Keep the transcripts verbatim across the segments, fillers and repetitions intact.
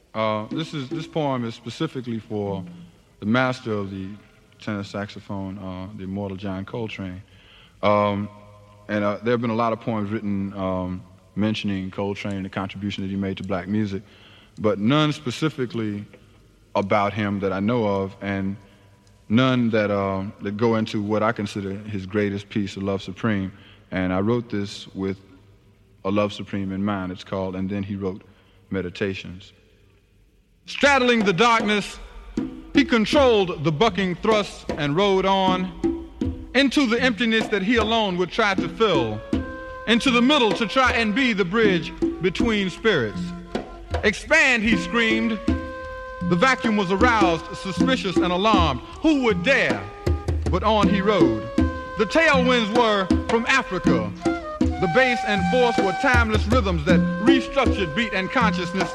Uh, this is this poem is specifically for the master of the tenor saxophone, uh, the immortal John Coltrane. Um, and uh, there have been a lot of poems written um, mentioning Coltrane and the contribution that he made to black music, but none specifically about him that I know of, and none that uh, that go into what I consider his greatest piece, A Love Supreme. And I wrote this with A Love Supreme in mind. It's called And Then He Wrote Meditations. Straddling the darkness, he controlled the bucking thrust and rode on into the emptiness that he alone would try to fill, into the middle to try and be the bridge between spirits. Expand, he screamed. The vacuum was aroused, suspicious and alarmed. Who would dare? But on he rode. The tailwinds were from Africa. The bass and force were timeless rhythms that restructured beat and consciousness.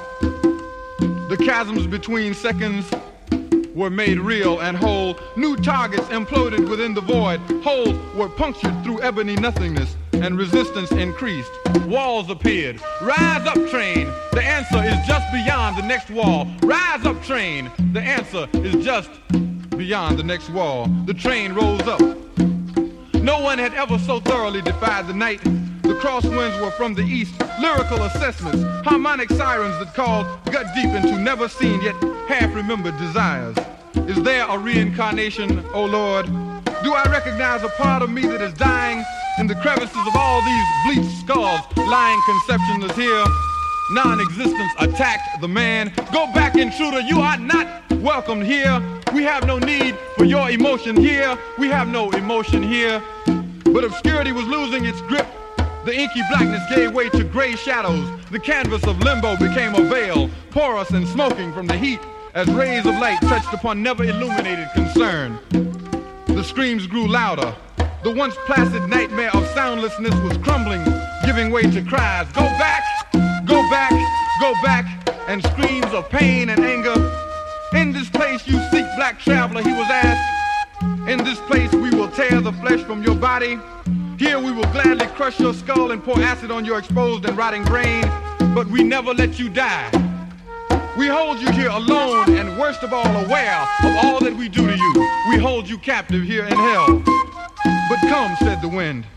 The chasms between seconds were made real and whole. New targets imploded within the void. Holes were punctured through ebony nothingness, and resistance increased. Walls appeared. Rise up, train. The answer is just beyond the next wall. Rise up, train. The answer is just beyond the next wall. The train rose up. No one had ever so thoroughly defied the night. The crosswinds were from the east, lyrical assessments, harmonic sirens that called gut deep into never seen yet half-remembered desires. Is there a reincarnation, O Lord? Do I recognize a part of me that is dying in the crevices of all these bleached skulls? Lying conception is here. Non-existence attacked the man. Go back, intruder, you are not welcomed here. We have no need for your emotion here. We have no emotion here. But obscurity was losing its grip. The inky blackness gave way to gray shadows. The canvas of limbo became a veil, porous and smoking from the heat as rays of light touched upon never illuminated concern. The screams grew louder. The once placid nightmare of soundlessness was crumbling, giving way to cries. Go back, go back, go back, and screams of pain and anger. In this place you seek, black traveler, he was asked. In this place we will tear the flesh from your body. Here we will gladly crush your skull and pour acid on your exposed and rotting brain. But we never let you die. We hold you here alone and worst of all aware of all that we do to you. We hold you captive here in hell. But come, said the wind.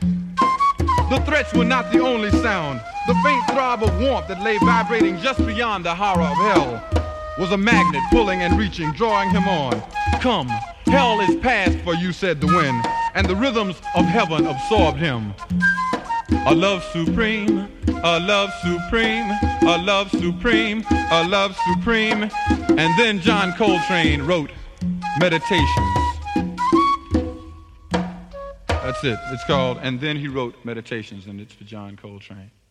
The threats were not the only sound. The faint throb of warmth that lay vibrating just beyond the horror of hell was a magnet pulling and reaching, drawing him on. Come, hell is past for you, said the wind, and the rhythms of heaven absorbed him. A love supreme, a love supreme, a love supreme, a love supreme. And then John Coltrane wrote Meditations. That's it. It's called And Then He Wrote Meditations, and it's for John Coltrane.